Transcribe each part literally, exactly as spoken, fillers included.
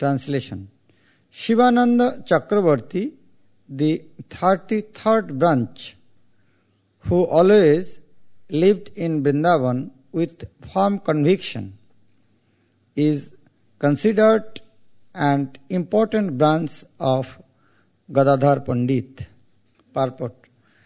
Translation. Shivananda Chakravarti, the thirty-third branch, who always lived in Vrindavan with firm conviction, is considered an important branch of Gadadhar Pandit. Purport.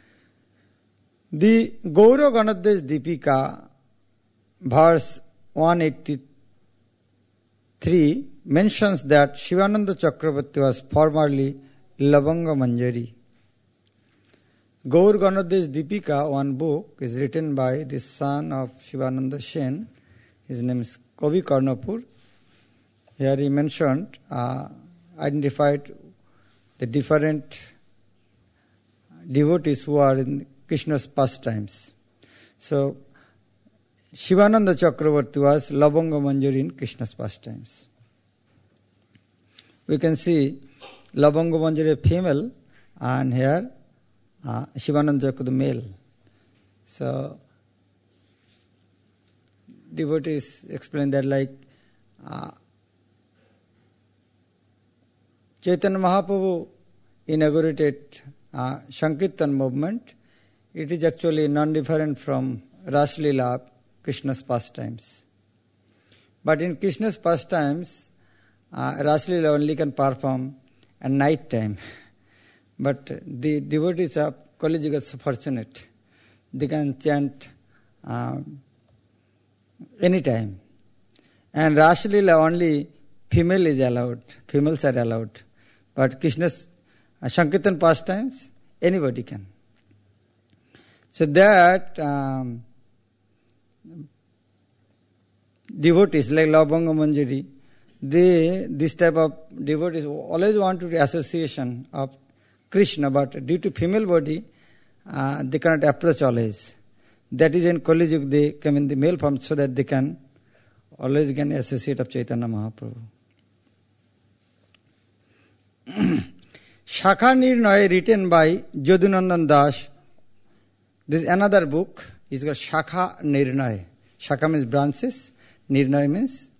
The Gaura Ganadesh Deepika, verse one eighty-three, mentions that Shivananda Chakravarti was formerly Lavanga Manjari. Gaur Ganadesh Deepika, one book, is written by the son of Shivananda Sen. His name is Kavi Karnapur. Here he mentioned, uh, identified the different devotees who are in Krishna's pastimes. So, Shivananda Chakravarti was Lavanga Manjari in Krishna's pastimes. We can see Lavanga Manjari female, and here uh, Shivananda Chakravarti male. So, devotees explain that like uh, Chaitanya Mahaprabhu inaugurated uh, Sankirtan movement. It is actually non-different from Ras Leela, Krishna's pastimes. But in Krishna's pastimes, uh, Ras Leela only can perform at night time. But the devotees of Kali Yuga are so fortunate. They can chant uh, anytime. And Ras Leela only female is allowed. Females are allowed. But Krishna's uh, Sankirtan pastimes, anybody can. So that um, devotees like Lavanga Manjari, they, this type of devotees always want to the association of Krishna, but due to female body, uh, they cannot approach always. That is in Kali Yuga they come in the male form so that they can always can associate of Chaitanya Mahaprabhu. Shakha Nirnaya, written by Jadunandan Das. This is another book. It's called Shakha Nirnaya. Shakha means branches. Nirnaya means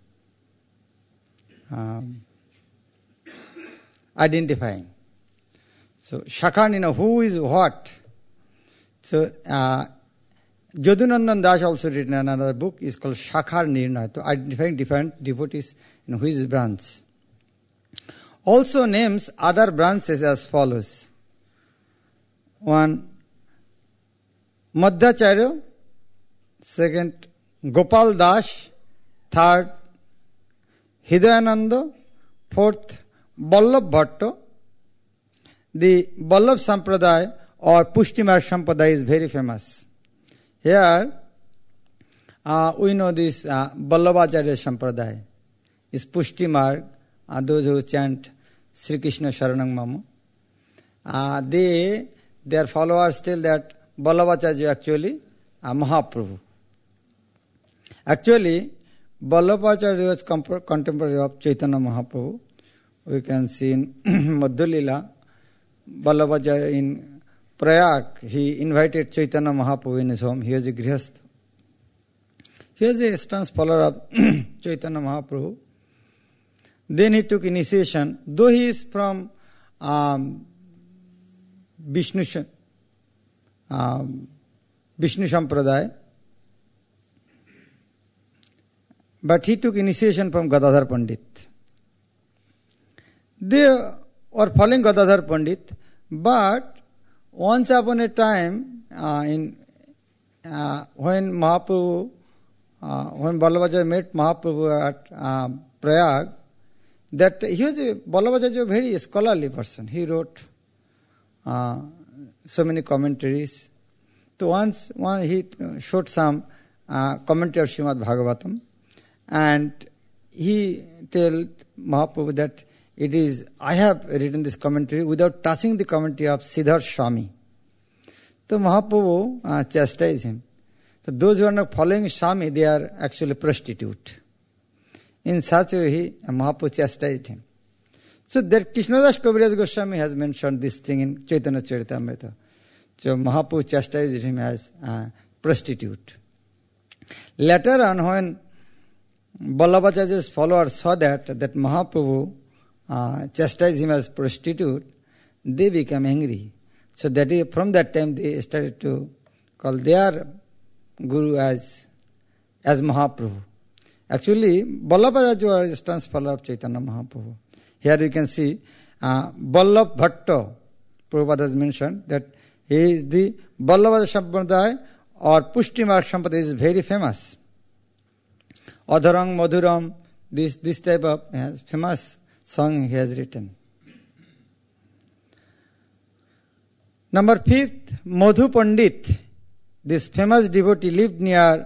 um, identifying. So Shakha Nirnaya, who is what? So uh, Jadunandan Das also written another book. It's called Shakha Nirnaya. So identifying different devotees in who is branch. Also names other branches as follows. One, Madhacharya. Second, Gopal Das. Third, Hidayananda. Fourth, Vallabh Bhatta. The Vallabh Sampradaya or Pushtimar Sampradaya is very famous. Here, uh, we know this uh, Vallabhacharya Sampradaya is Pushtimar. Uh, those who chant Sri Krishna Sharanam Mama, uh, they, their followers tell that Vallabhacharya actually uh, Mahaprabhu. Actually, Vallabhacharya was comp- contemporary of Chaitanya Mahaprabhu. We can see in Madhya Leela, Vallabhacharya in Prayag, he invited Chaitanya Mahaprabhu in his home. He was a Grihastha. He was a staunch follower of Chaitanya Mahaprabhu. Then he took initiation, though he is from um, Vishnu, um, Vishnu Sampradaya, but he took initiation from Gadadhar Pandit. They were following Gadadhar Pandit, but once upon a time, uh, in uh, when Mahaprabhu, uh, when Vallabhacharya met Mahaprabhu at uh, Prayag, that he was a Vallabhacharya, a very scholarly person. He wrote uh, so many commentaries. So once, one he showed some uh, commentary of Srimad Bhagavatam, and he told Mahaprabhu that it is, I have written this commentary without touching the commentary of Siddharth Swami. So Mahaprabhu uh, chastised him. So those who are not following Swami, they are actually prostitute. In such a way, he, Mahaprabhu chastised him. So that Krishnadas Kaviraj Goswami has mentioned this thing in Chaitanya Charitamrita. So Mahaprabhu chastised him as a prostitute. Later on, when Vallabhacharya's followers saw that, that Mahaprabhu uh, chastised him as prostitute, they became angry. So that is, from that time they started to call their Guru as, as Mahaprabhu. Actually, Vallabhacharya was a strange follower of Chaitanya Mahaprabhu. Here you can see uh, Vallabh Bhatta, Prabhupada has mentioned that he is the Vallabha Sampradaya or Pushti Marg Sampradaya is very famous. Adharang, Madhuram, this, this type of uh, famous song he has written. Number fifth, Madhu Pandit. This famous devotee lived near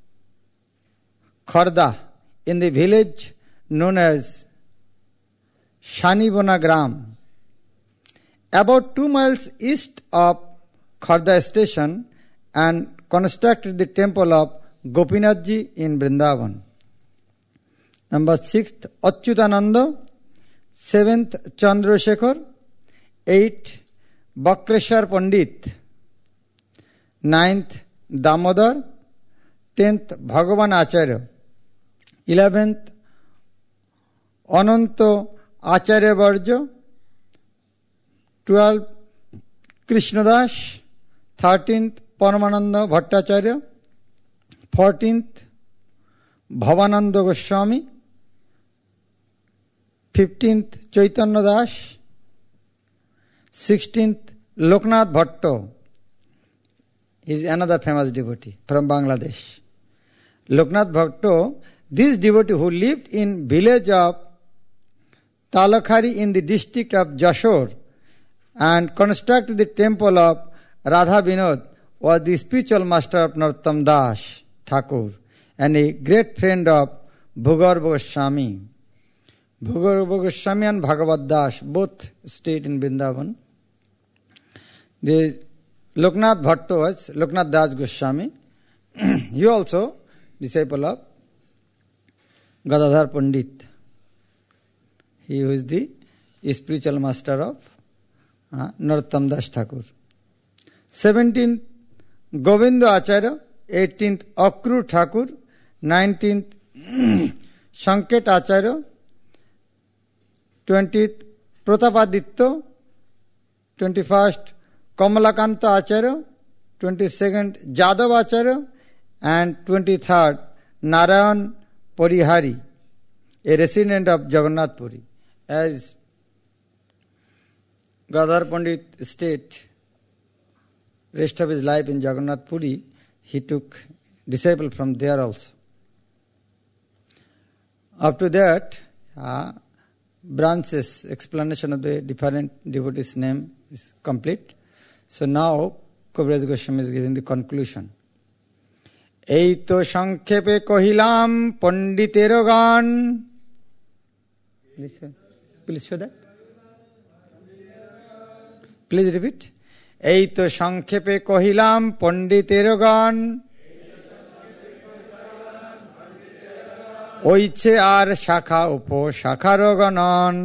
Kharda in the village known as Shanibona Gram. About two miles east of Kharda station and constructed the temple of Gopinathji in Vrindavan. Number sixth, Achyutananda. Seventh, Chandrasekhar. Eight, Bakreshwar Pandit. Ninth, Damodar. Tenth, Bhagavan Acharya. Eleventh, Ananto Acharya Varja. Twelve, Krishnadas. Thirteenth, Paramananda Bhattacharya. Fourteenth, Bhavananda Goswami. Fifteenth, Chaitanya Das. Sixteenth, Loknath Bhatto. He is another famous devotee from Bangladesh. Loknath Bhatto, this devotee who lived in village of Talakhari in the district of Jashore and constructed the temple of Radha Vinod, was the spiritual master of Narottam Das Thakur and a great friend of Bhugarabha Goswami. Bhugarabha Goswami and Bhagavad Das both stayed in Vrindavan. The Loknath Bhatto was Loknath Das Goswami. He also disciple of Gadadhar Pandit. He was the spiritual master of uh, Narottam Das Thakur. Seventeenth, Govinda Acharya. Eighteenth, Akru Thakur. Nineteenth, Sanket Acharya. Twentieth, Pratapaditya. Twenty-first, Kamalakanta Acharya. Twenty-second, Jadav Acharya. And twenty-third, Narayan Parihari, a resident of Jagannath Puri. As Gadadhar Pandit stayed rest of his life in Jagannath Puri, he took disciple from there also. After that, uh, branches, explanation of the different devotees' name is complete. So now, Kaviraj Goswami is giving the conclusion. এই তো সংক্ষেপে কহিলাম পণ্ডিতের গান. Please show that. Please repeat. এই তো সংক্ষেপে কহিলাম পণ্ডিতের গান, ওইছে আর শাখা উপশাখার গণন.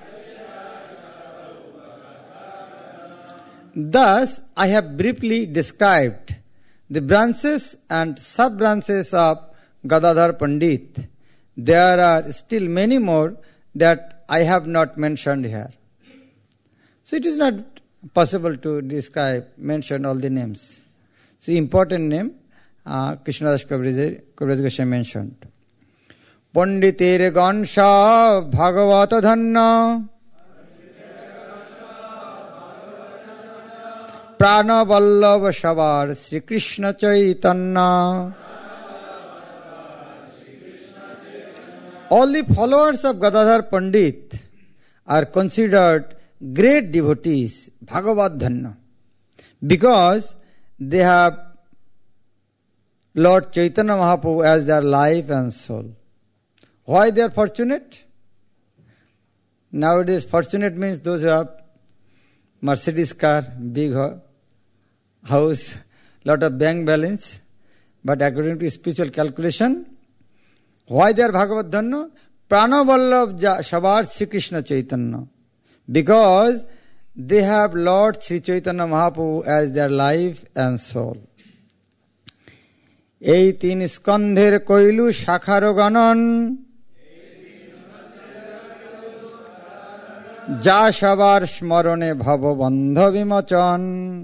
Thus, I have briefly described the branches and sub-branches of Gadadhar Pandit. There are still many more that I have not mentioned here. So it is not possible to describe, mention all the names. So important name, uh, Krishnadas Kaviraj Goswami mentioned. Panditer Gansha Bhagavata Dhanna Prana Vallabha Shavar Sri Krishna Chaitanya. All the followers of Gadadhar Pandit are considered great devotees, Bhagavad Dhanna, because they have Lord Chaitanya Mahaprabhu as their life and soul. Why they are fortunate? Nowadays, fortunate means those who have Mercedes car, big house, lot of bank balance. But according to spiritual calculation, why they are Bhagavad Dhanna? Prana Vallabh Shavar Sri Krishna Chaitanya. Because they have Lord Sri Chaitanya Mahaprabhu as their life and soul. এই তিন স্কন্ধের কইলু শাখার গণন, যা সবার স্মরণে ভববন্ধ বিমোচন।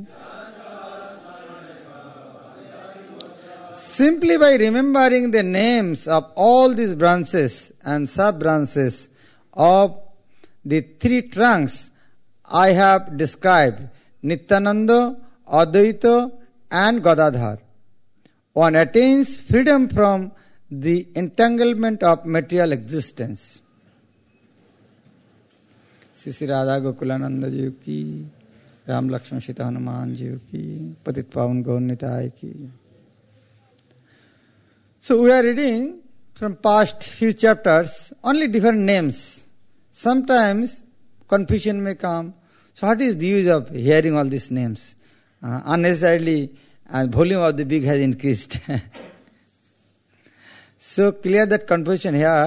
Simply by remembering the names of all these branches and sub-branches of the three trunks I have described, Nityananda, Advaita and Gadadhar, one attains freedom from the entanglement of material existence. Sri Sri Radha Gokulananda Ji ki, Ram Lakshman Sita Hanuman Ji ki, Patit Pavan Gaur Nitai ki. So we are reading from past few chapters only different names. Sometimes confusion may come. So what is the use of hearing all these names? Uh, unnecessarily, uh, volume of the big has increased. So clear that confusion here.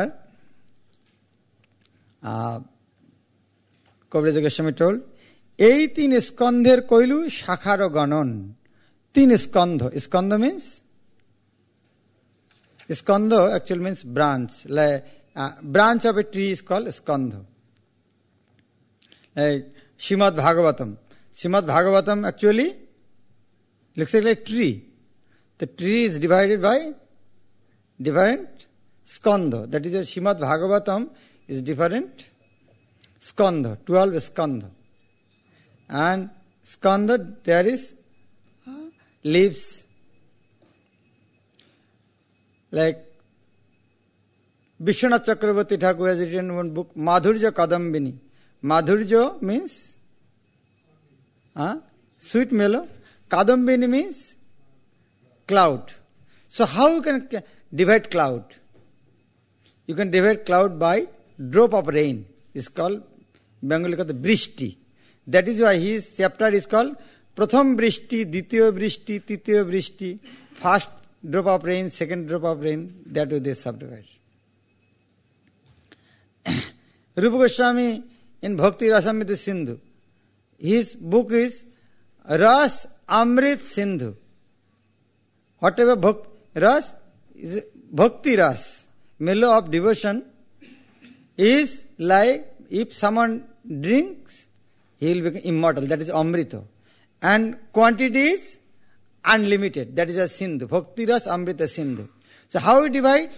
Uh, Kaviraj Goswami told, এই তিন স্কন্ধের কইলু শাখার গণন। তিন স্কন্ধ. স্কন্ধ means skandha actually means branch. Like uh, branch of a tree is called skandha. Like Srimad Bhagavatam. Srimad Bhagavatam actually looks like a tree. The tree is divided by different skandha. That is, a Srimad Bhagavatam is different skandha, twelve skandha. And skandha there is uh, leaves. Like Vishwanath Chakravarti Thakur has written one book, Madhurya Kadambini. Madhurya means uh, sweet mellow. Kadambini means cloud. So how you can divide cloud? You can divide cloud by drop of rain. It's called, Bengali called the Brishti. That is why his chapter is called Pratham Brishti, Ditiya Brishti, Titiya Brishti. First drop of rain, second drop of rain, that way they subdivide. Rupa Goswami in Bhakti Rasamrita Sindhu, his book is Ras Amrit Sindhu. Whatever bhak, Ras is Bhakti Ras, mellow of devotion, is like if someone drinks, he will become immortal. That is Amrita. And quantity is unlimited. That is a Sindhu. Bhakti Ras Amrita Sindhu. So how we divide?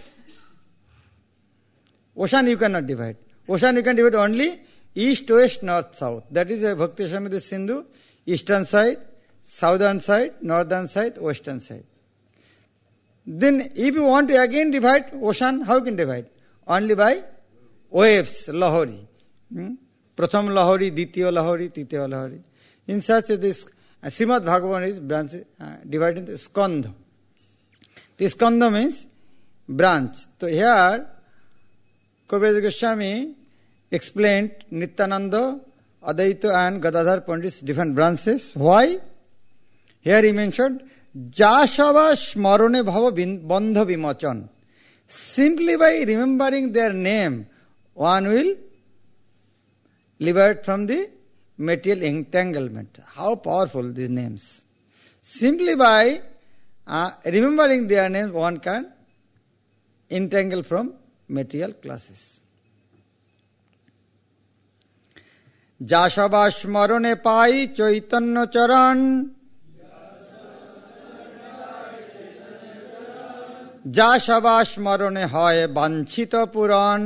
Ocean you cannot divide. Ocean you can divide only east, west, north, south. That is a Bhakti Rasamrita Sindhu. Eastern side, southern side, northern side, western side. Then if you want to again divide ocean, how you can divide? Only by waves, lahori. Hmm? Pratham lahori, Ditiya lahori, Titiya lahori. In such a this Uh, Srimad Bhagavatam is branch, uh, divided into skandha. The skandha means branch. So here, Kaviraj Goswami explained Nityananda, Advaita and Gadadhar Pandit's different branches. Why? Here he mentioned, Jasava Smarone Bhava Bandha Vimochan. Simply by remembering their name, one will liberate from the material entanglement. How powerful these names. Simply by uh, remembering their names, one can entangle from material classes. Jasava Smarone Pai Chaitanya Charan, Jasava Smarone Hoy Banchita Puran.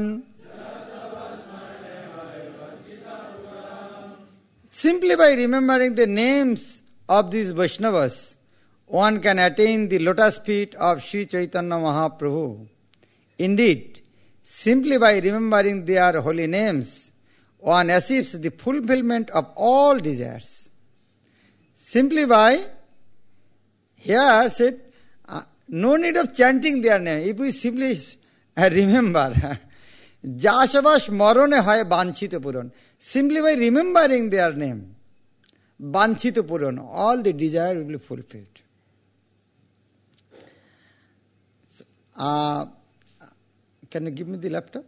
Simply by remembering the names of these Vaishnavas, one can attain the lotus feet of Sri Chaitanya Mahaprabhu. Indeed, simply by remembering their holy names, one achieves the fulfillment of all desires. Simply by, here said, uh, no need of chanting their name. If we simply uh, remember, Jasava Smarone Hoy Banchita Puran. Simply by remembering their name, Banchita Puran, all the desire will be fulfilled. So, uh, can you give me the laptop?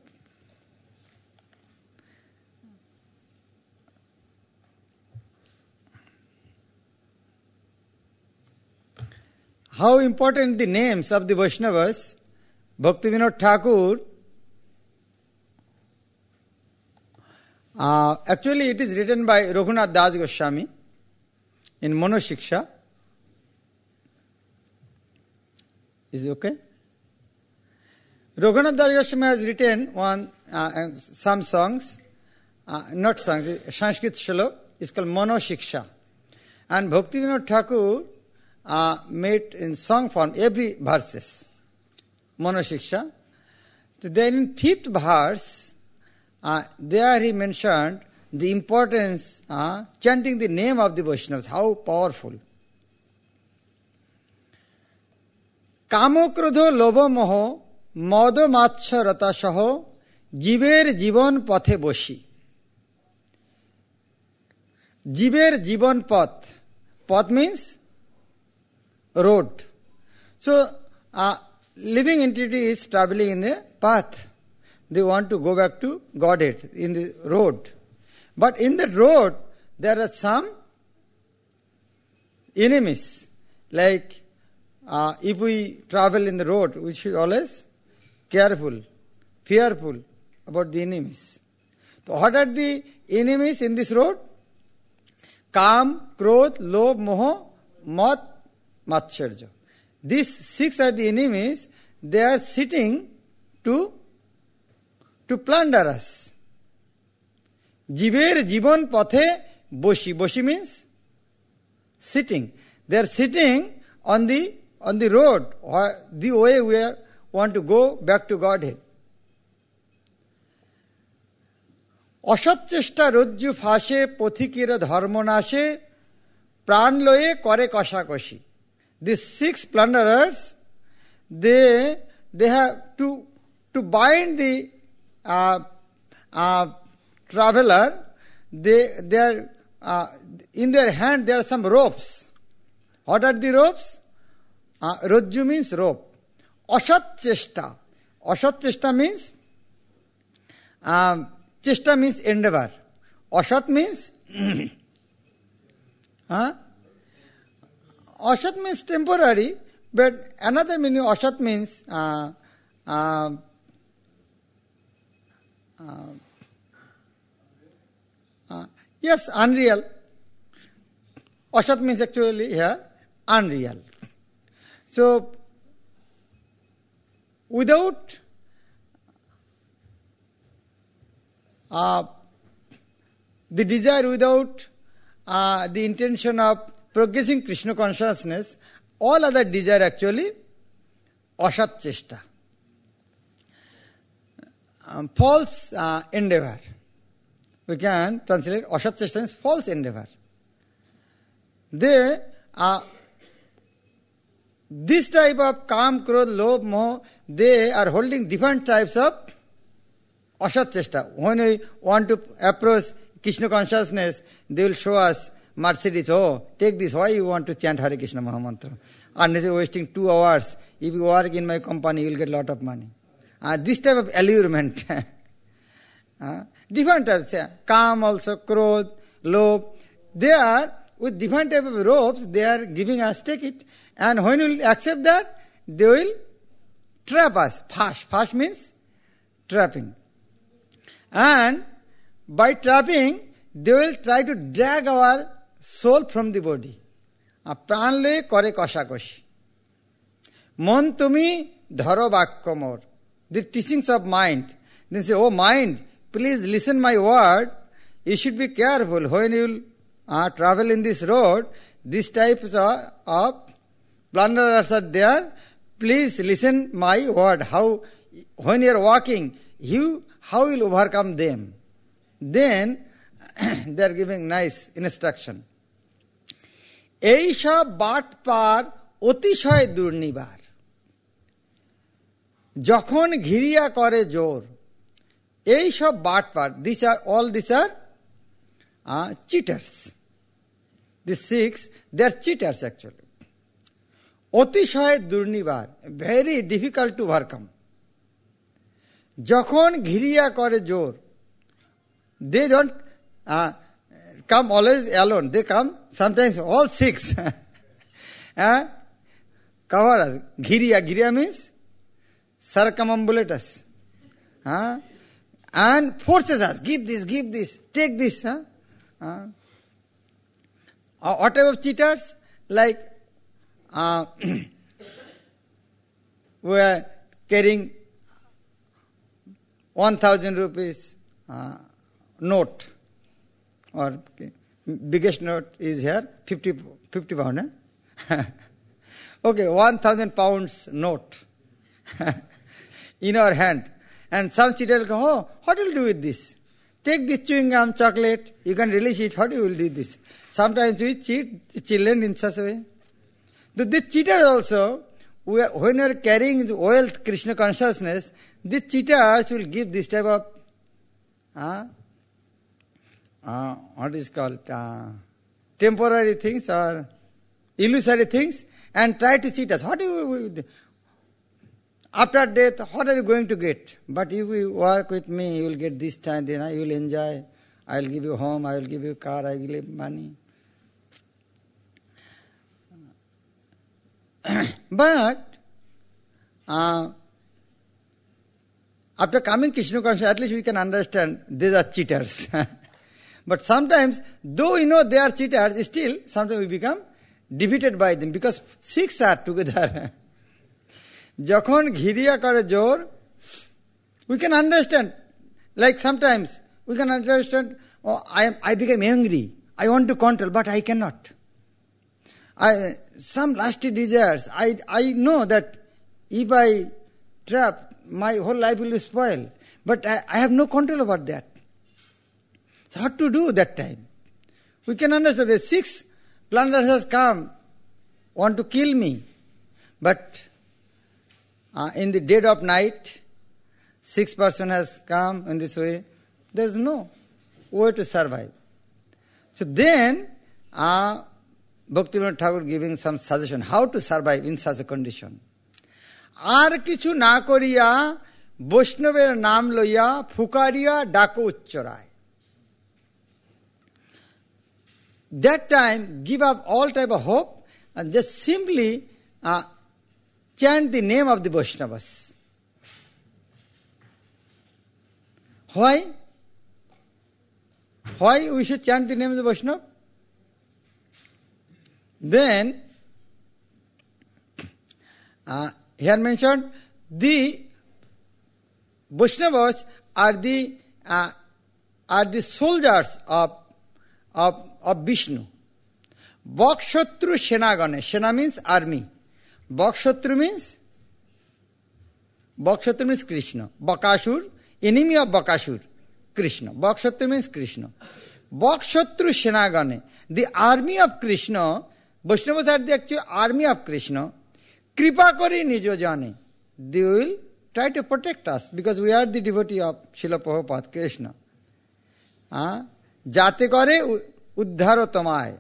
how important the names of the Vaishnavas. Bhaktivinoda Thakur, uh, actually it is written by Raghunath Das Goswami in Monoshiksha. Is it okay? Raghunath Das Goswami has written one, uh, some songs, uh, not songs, Sanskrit shlok, it's called Monoshiksha. And Bhaktivinoda Thakur uh, made in song form every verses. Monoshiksha. Then in fifth verse, uh, there he mentioned the importance uh, chanting the name of the Vaishnavas, how powerful. Kamo krodho lobo moho modo matsya rata saho jiber jibon pathe boshi. Jiber jibon path. Path means road. So, uh, living entity is traveling in the path. They want to go back to Godhead in the road. But in the road, there are some enemies. Like, uh, if we travel in the road, we should always careful, fearful about the enemies. So what are the enemies in this road? Kam, Krodh, Lobh, Moho, Mat, Matsarya. These six are the enemies. They are sitting to, to plunder us. Jiber Jibon Pathe Boshi. Boshi means sitting. They are sitting on the on the road, or the way we are, want to go back to Godhead. Asat chesta rojju phashe pothikira dharmonashe pranloye kore koshakoshi. These six plunderers, they they have to to bind the uh, uh, traveler. They they are uh, in their hand. There are some ropes. What are the ropes? Uh, Rojju means rope. Asat chesta. Asat chesta means um, chesta means endeavor. Asat means huh? Asat means temporary, but another meaning asat means uh, uh, uh, uh, yes, unreal. Asat means actually here unreal. So, without uh, the desire, without uh, the intention of progressing Krishna consciousness, all other desire actually asat chesta. Um, false uh, endeavor. We can translate asat chesta as false endeavor. They are this type of Kam, Krodh, Lobh, Moh, they are holding different types of asat chesta. When we want to approach Krishna consciousness, they will show us Mercedes. Oh, take this. Why you want to chant Hare Krishna Mahamantra? Unless you're wasting two hours. If you work in my company, you will get a lot of money. Uh, this type of allurement. uh, different types. Kam also, Krodh, Lobh. They are, with different type of ropes, they are giving us, take it. And when we will accept that, they will trap us. Fash. Fash means trapping. And by trapping, they will try to drag our soul from the body. Pranle kore koshakoshi. Mon tumi dharo vakko mor. The teachings of mind. Then say, oh mind, please listen my word. You should be careful when you will uh, travel in this road. These types of, of plunderers are there. Please listen my word. How, when you are walking, you, how you will overcome them. Then, they are giving nice instruction. Eisha bat par otishay durnibar. Jokhon ঘিরিয়া করে জোর, এই সব বাটপার, these are all these are uh, cheaters. The six, they are cheaters actually. অতিশয় Durnibar, very difficult to overcome. যখন ঘিরিয়া করে জোর, they don't uh, come always alone. They come sometimes all six. uh, cover us. Ghiriya, Ghiriya means circumambulate us. Huh? And forces us, give this, give this, take this. Huh? Uh, what type of cheaters? Like, uh, we are carrying one thousand rupees uh, note, or okay, biggest note is here, fifty, fifty pound. Eh? Okay, one thousand pounds note in our hand. And some cheater will go, oh, what will you do with this? Take this chewing gum, chocolate, you can release it, what you will do with this? Sometimes we cheat the children in such a way. The, the cheaters also, we are, when you are carrying wealth, Krishna consciousness, the cheaters will give this type of, uh, uh, what is called, uh, temporary things or illusory things, and try to cheat us. What do you, after death, what are you going to get? But if you work with me, you will get this time, then you will enjoy. I will give you home, I will give you car, I will give money. But, uh, after coming Krishna consciousness, at least we can understand these are cheaters. But sometimes, though we know they are cheaters, still, sometimes we become defeated by them, because six are together. Jokhon ghiriya kare jor, we can understand. Like sometimes, we can understand, oh, I am, I became angry. I want to control, but I cannot. I, some lusty desires. I, I know that if I trap, my whole life will be spoiled. But I, I have no control over that. So what to do that time? We can understand that six plunderers has come, want to kill me. But uh, in the dead of night, six person has come in this way. There is no way to survive. So then, uh, Bhaktivinoda Thakur giving some suggestion how to survive in such a condition. Ar kichu na koriya, Vaishnaver naam loya, phukariya dako uchcharai. That time, give up all type of hope and just simply uh, chant the name of the Vaishnavas. Why? Why we should chant the name of the Vaishnava? Then, uh, here mentioned, the Vaishnavas are the uh, are the soldiers of of of Vishnu. Bhakshatru Shenagane. Shena means army. Bhakshatru means Bhakshatru means Krishna. Bakasur, enemy of Bakasur, Krishna. Bhakshatru means Krishna. Bhakshatru Shenagane. The army of Krishna. Vaishnavas are the actual army of Krishna. Kripa kari nijo jane. They will try to protect us because we are the devotee of Srila Prabhupada, Krishna. Ah, jate kare uddharo tomai.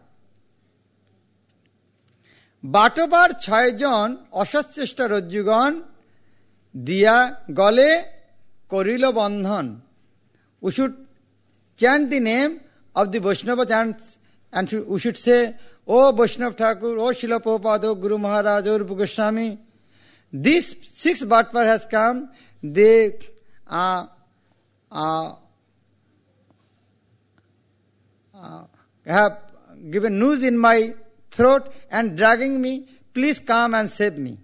Batobar chhayjon asachchesta rajjugan diya gale korilo bandhan. We should chant the name of the Vaishnava chants and we should say, O Vaishnav Thakur, O Srila Prabhupada, O Guru Maharaj, O Rupa Goswami. This six Bhatpar has come. They uh, uh, uh, have given noose in my throat and dragging me. Please come and save me.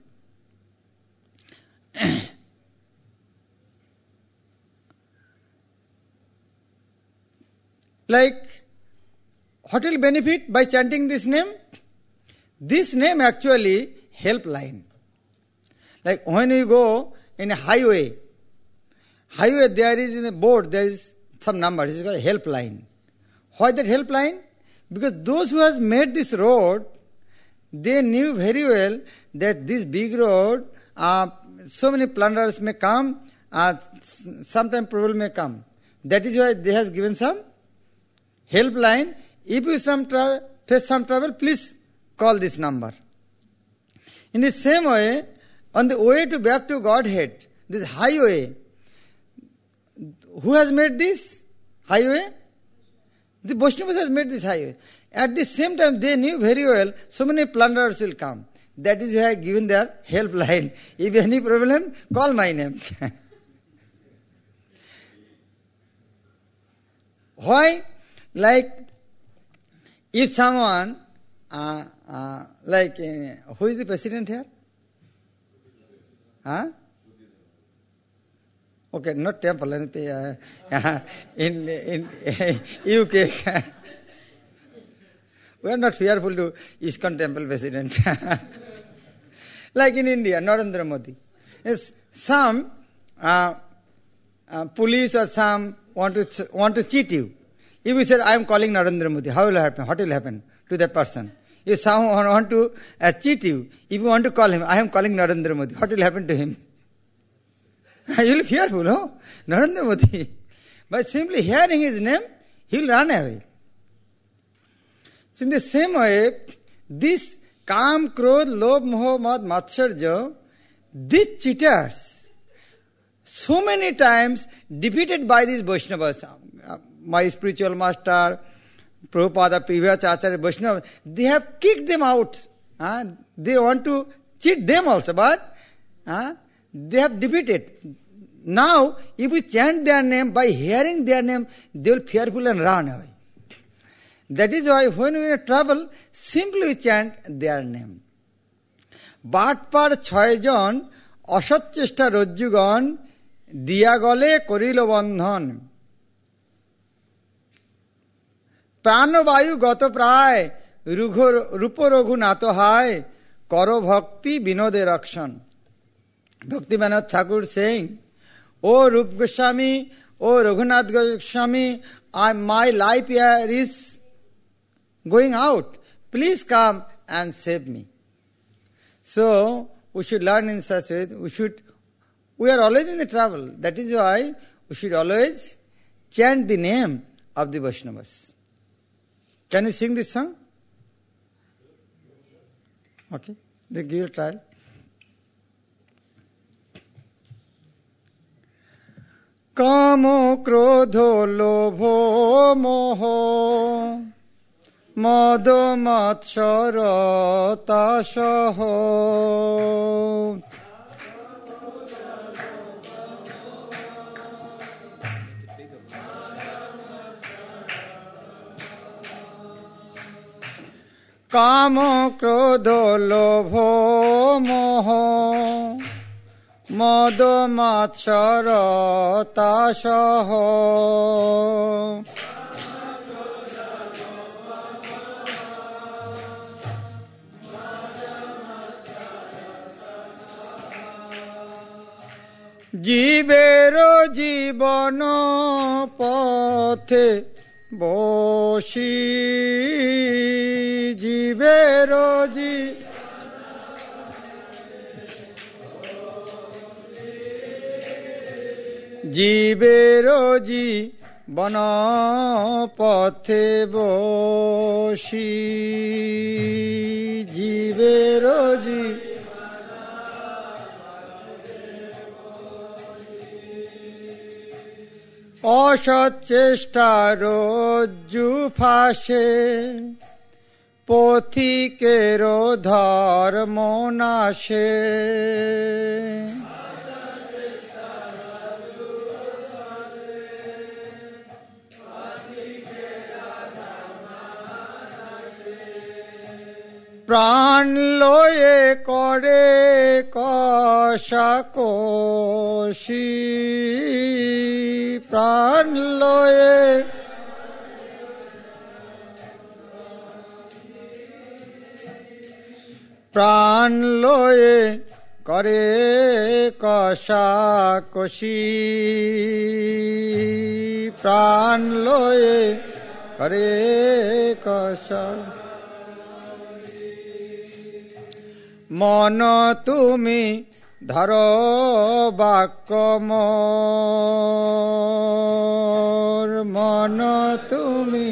Like, what will benefit by chanting this name? This name actually helpline. Like when you go in a highway, highway there is in a board, there is some number, it is called helpline. Why that helpline? Because those who has made this road, they knew very well that this big road, uh, so many plunderers may come, uh, sometime problem may come. That is why they has given some helpline. If you some tra- face some trouble, please call this number. In the same way, on the way to back to Godhead, this highway, who has made this highway? The Vaishnavas has made this highway. At the same time, they knew very well, so many plunderers will come. That is why I have given their helpline. If any problem, call my name. Why? Like, if someone, uh, uh, like, uh, who is the president here? Huh? Okay, not temple, uh, uh, in, in U K. We are not fearful to ISKCON temple president. Like in India, Narendra Modi. Yes, some uh, uh, police or some want to want to cheat you. If you say, I am calling Narendra Modi, how will it happen? What will happen to that person? If someone want to uh, cheat you, if you want to call him, I am calling Narendra Modi, what will happen to him? You will be fearful, no? Narendra Modi. By simply hearing his name, he will run away. So in the same way, this Kam, Krodh, Lobh, Moh, Mad, Matsarja, these cheaters, so many times defeated by these Vaishnavas, uh, my spiritual master, Prabhupada, previous Acharya, Vaishnava, they have kicked them out. Uh, they want to cheat them also, but uh, they have defeated. Now, if we chant their name, by hearing their name, they will fearful and run away. That is why when we are in trouble, simply chant their name. Batpar Chhoyjon, Asat Chesta Rojjugon, Diyagole Korilo Bandhan. Pranovayu Gato Pray, Rupo Raghu Nato Hai, Karo Bhakti Binode Rakshan. Bhakti Vinod Thakur saying, O Rup Goswami, O Raghunath Goswami, I, my life here is going out. Please come and save me. So, we should learn in such a way. We should, we are always in the trouble. That is why we should always chant the name of the Vaishnavas. Can you sing this song? Okay, then give it a try. Kamo krodho lobho moho Mado matshara tashaho. Kamo krodho lobho moho Mado matshara tashaho. জীবেরো জীবন পথে বসি জীবেরো জি জীবেরো জীবন পথে বসি জীবেরো জি অসৎ চেষ্টা রজ্জু ফাঁসে পথিকেরো ধর্ম নাশে প্রাণ লয়ে করে কষাকষি প্রাণ লয়ে প্রাণ লয়ে করে কষাকষি প্রাণ লয়ে করে কষা মন তুমি ধর বাক্য মোর মন তুমি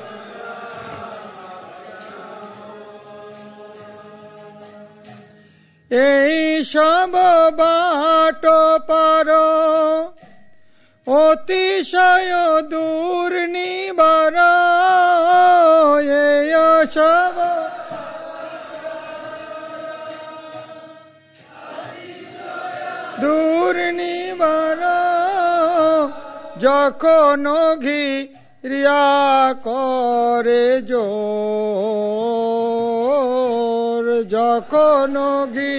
এই সব বাট পার অতিশয় দূর নিবার এই সব যখন ঘিরিয়া করে জোর, যখন ঘি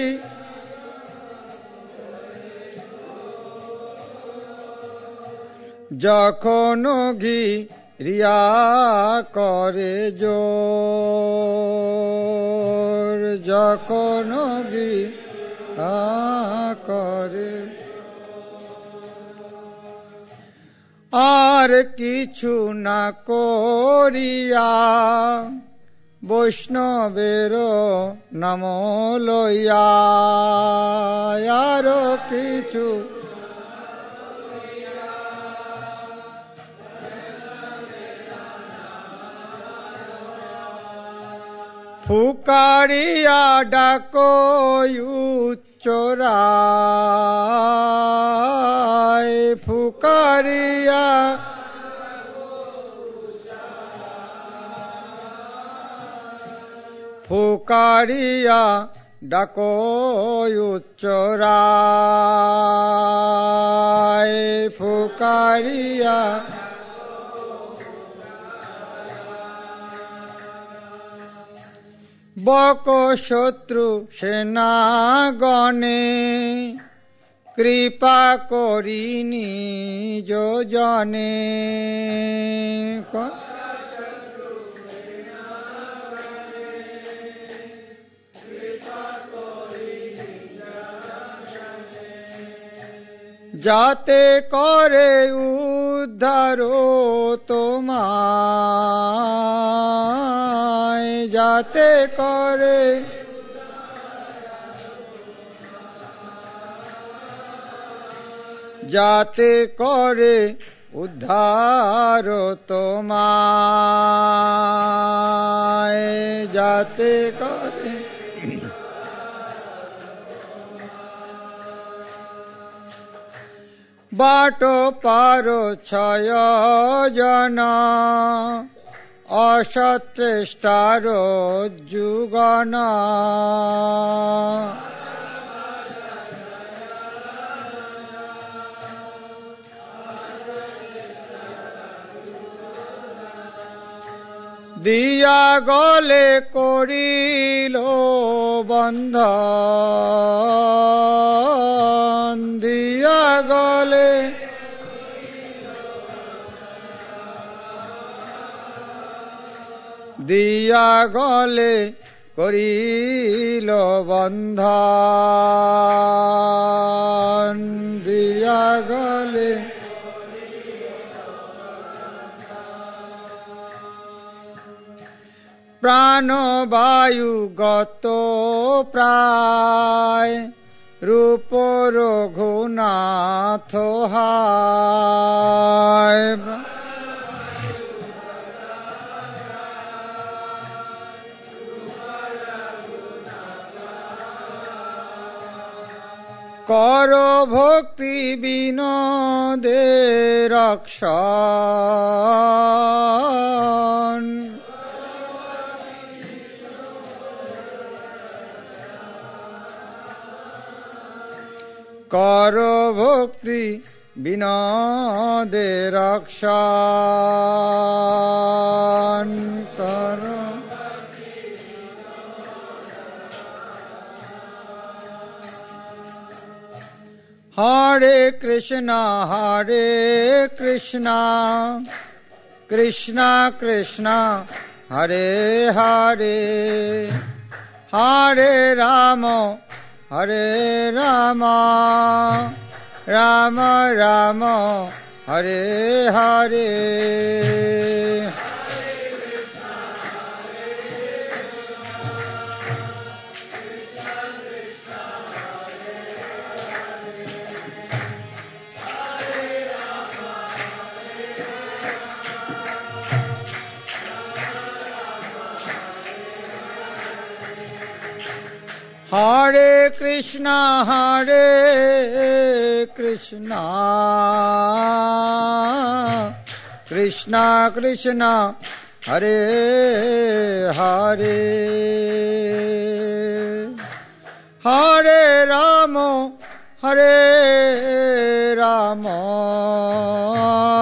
যখন ঘিরিয়া করে জোর, যখন ঘিরিয়া করে, আর কিছু না করিয়া বৈষ্ণবের নাম লইয়া, আর কিছু ফুকারিয়া ডাকো উচ্চরায়, ফুকারিয়া ফুকারিয়া ডাকো উচ্চরায়, ফুকারিয়া বক শত্রু সেনাগণে কৃপা করিনি যোজনে। যাতে করে উদ্ধার তোমায়, যাতে করে যাতে করে উদ্ধার তোমায়, যাতে করে বাট পার ছয় জন অসত্রেষ্টার যুগন, দিয়া গলে করিল বন্ধন, দিয়া গলে দিয়া গলে করিল বন্ধন, দিয়া গলে প্রাণবায়ু গত প্রায় রূপ রঘুনাথ হায়। কর ভক্তি বিনোদে রক্ষণ, কর ভক্তি বিনোদে রক্ষণ, কর হরে কৃষ্ণ হরে কৃষ্ণ কৃষ্ণ কৃষ্ণ হরে হরে, হরে রাম হরে রাম রাম রাম হরে হরে। হরে কৃষ্ণ হরে কৃষ্ণ কৃষ্ণ কৃষ্ণ হরে হরে, হরে রাম হরে Ram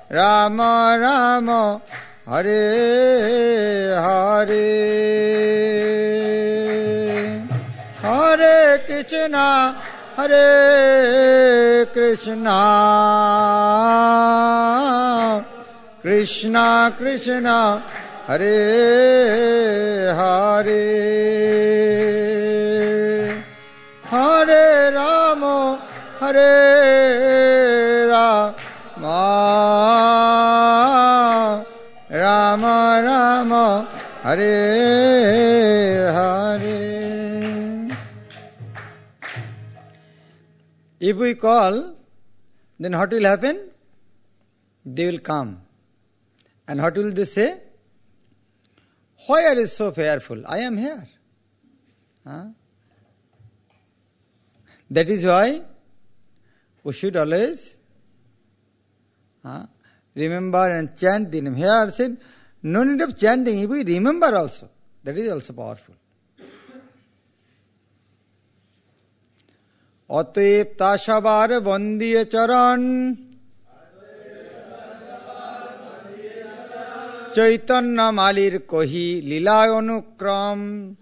Rama Rama, Hare Hare, Hare Krishna, Hare Krishna, Krishna Krishna, Hare Hare, Hare Rama, Hare Rama, Rama Rama, Hare Hare. If we call, then what will happen? They will come. And what will they say? Why are you so fearful? I am here. Huh? That is why we should always huh, remember and chant the name. Here I said, no need of chanting. If we remember also, that is also powerful. অতএব তা সবার বন্দিয়ে চরণ চৈতন্য মালির কহি লীলায় অনুক্রম.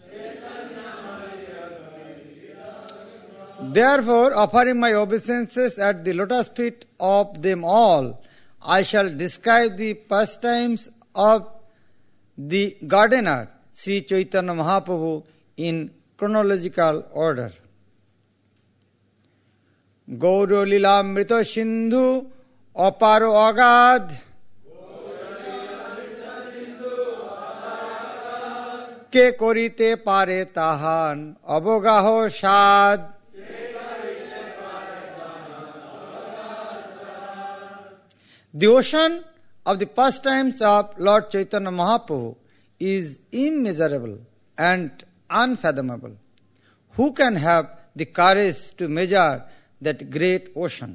Therefore, offering my obeisances at the lotus feet of them all, I shall describe the pastimes of the gardener, Sri Chaitanya Mahaprabhu, in chronological order. Gour Lilamrita সিন্ধু অপার অগাধ কে করিতে পারে তাহান অবগাহ সাদ. The ocean of the pastimes of Lord Chaitanya Mahaprabhu is immeasurable and unfathomable. Who can have the courage to measure that great ocean?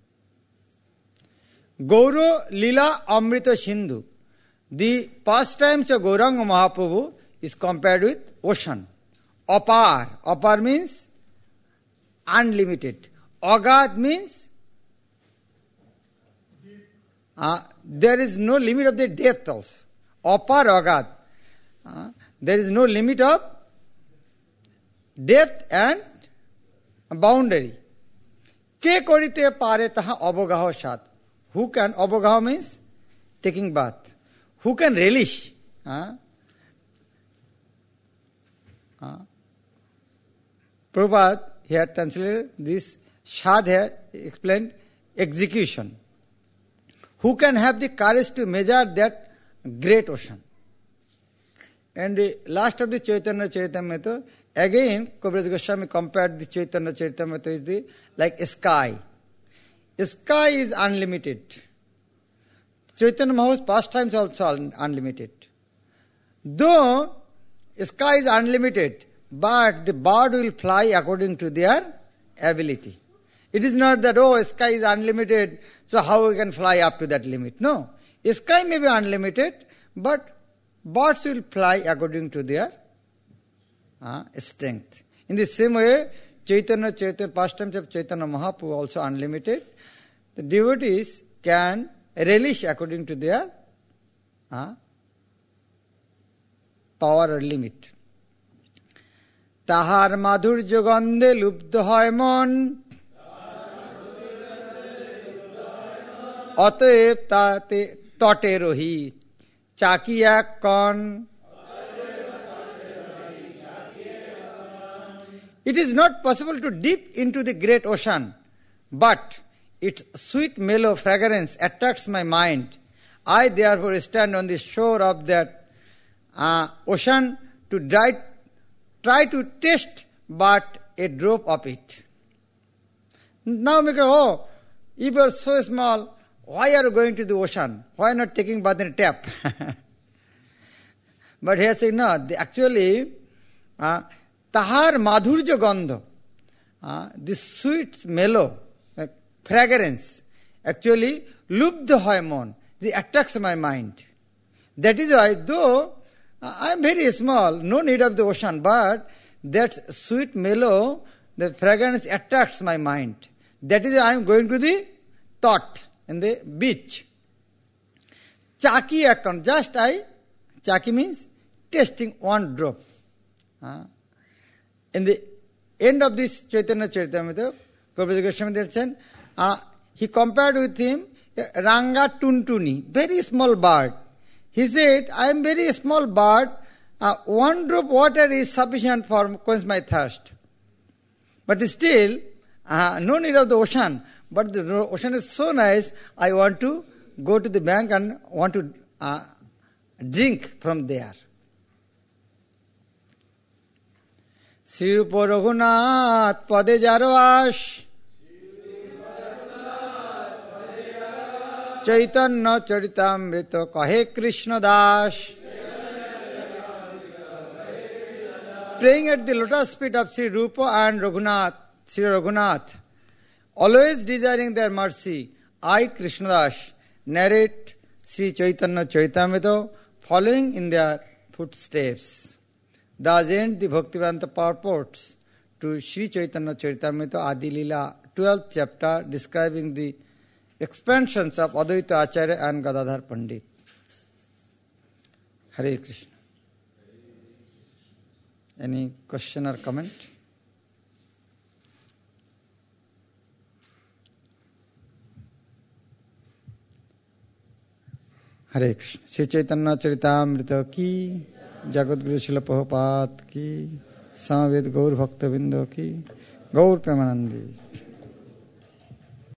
Gauro Lila Amrita Sindhu. The pastimes of Gauranga Mahaprabhu is compared with ocean. Apar. Apar means unlimited. Agad means uh, there is no limit of the depth also. Apar Agad. Uh, there is no limit of depth and boundary. Ke korite pare taha abogaho shat. Who can, abogaho means taking bath. Who can relish? Uh, uh, Prabhupada here translated this shad here explained execution. Who can have the courage to measure that great ocean? And the last of the Chaitanya Charitamrita, again Kaviraj Goswami compared the Chaitanya Charitamrita with the like a sky. The sky is unlimited. Chaitanya Mahaprabhu's pastimes also unlimited. Though sky is unlimited, but the bird will fly according to their ability. It is not that, oh, sky is unlimited, so how we can fly up to that limit. No. Sky may be unlimited, but birds will fly according to their uh, strength. In the same way, Chaitanya, Chaitanya, pastimes of Chaitanya Mahaprabhu also unlimited. The devotees can relish according to their uh, power or limit. তাহার মাধুর্য গন্ধে লুব্ধ হয় মন অতএব তাতে তটে রহি চাকি এক কণ. It is not possible to dip into the great ocean, but its sweet mellow fragrance attracts my mind. I therefore stand on the shore of that uh, ocean to try, try to taste but a drop of it. Now we go, oh, if you are so small, why are you going to the ocean? Why not taking bath in a tap? But here saying, no, the, actually, uh, Tahar madhurja gandha, uh, the sweet mellow uh, fragrance, actually, lubdha hoy mon, it attracts my mind. That is why, though uh, I am very small, no need of the ocean, but that sweet mellow, the fragrance attracts my mind. That is why I am going to the thought in the beach. Chaki account, just I, Chaki means tasting one drop. Uh, in the end of this Chaitanya Charitamrita, Prabhupada Goswami said, uh, he compared with him Ranga Tuntuni, very small bird. He said, I am very small bird, uh, one drop water is sufficient for quench my thirst. But still, uh, no need of the ocean. But the ocean is so nice, I want to go to the bank and want to uh, drink from there. Sri Rupa Raghunath Pade Jaro Ash Chaitanya Charitamrita Kahe Krishna Das. Praying at the lotus feet of Sri Rupa and Raghunath, Sri Raghunath, always desiring their mercy, I, Krishnadas, narrate Sri Chaitanya Charitamrita, following in their footsteps. Thus end the Bhaktivedanta purports to Sri Chaitanya Charitamrita Adi Lila, twelfth chapter, describing the expansions of Advaita Acharya and Gadadhar Pandit. Hare Krishna. Any question or comment? Hare Krishna. Sri Chaitanya Charitamrita ki, Jagat Guru Srila Prabhupada ki, Samaved Gaur Bhakta Binda ki, Gaur Premanandi.